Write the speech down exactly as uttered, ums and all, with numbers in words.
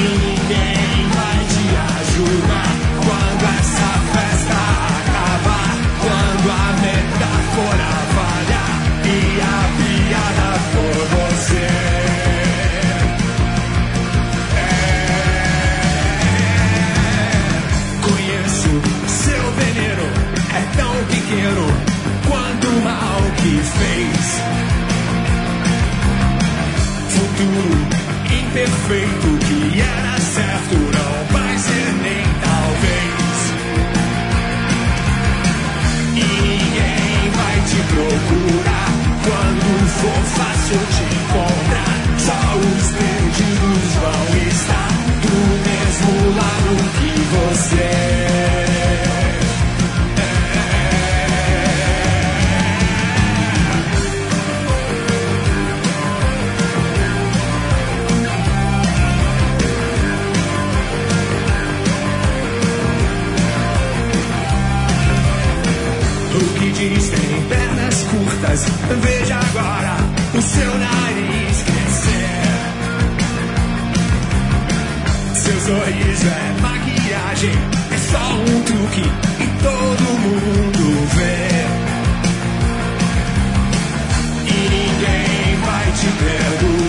ninguém vai te ajudar quando essa festa acabar, quando a metáfora falhar e a piada for você. É, conheço seu veneno, é tão pequeno quanto o mal que fez. Futuro imperfeito que era certo não vai ser nem talvez. E ninguém vai te procurar quando for fácil te encontrar. Só os perdidos vão estar do mesmo lado que você. Diz tem pernas curtas, veja agora o seu nariz crescer. Seu sorriso é maquiagem, é só um truque e todo mundo vê. E ninguém vai te perdoar